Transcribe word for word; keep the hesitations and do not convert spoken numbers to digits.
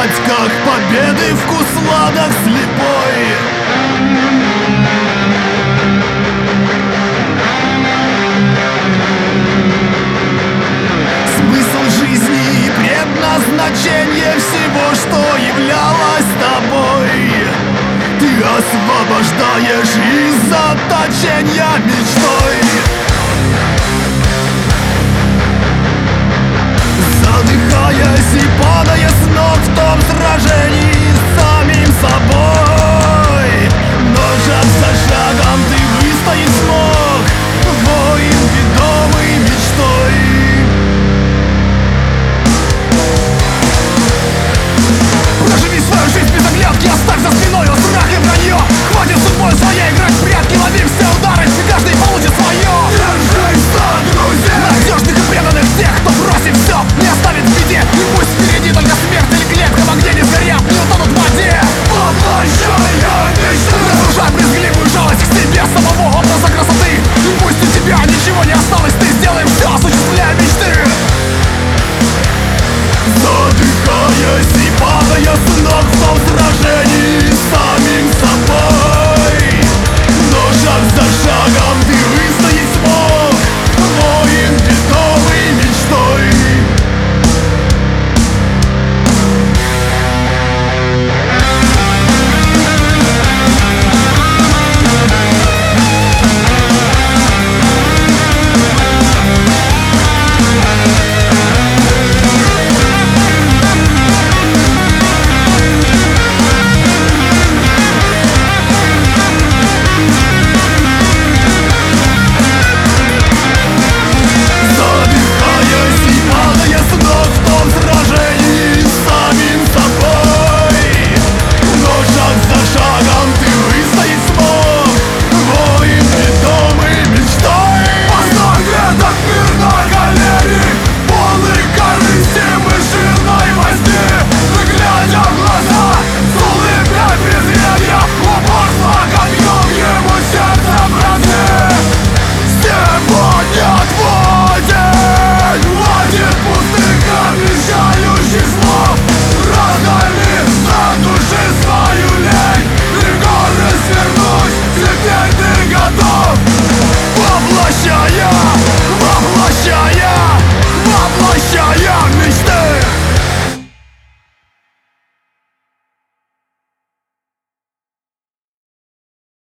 знать, как победы вкус сладок слепой. Смысл жизни и предназначение всего, что являлось тобой, ты освобождаешь из заточения мечтой. Задыхаясь и падая с ног в том сражении с самим собой, но шаг за шагом ты выстоишь.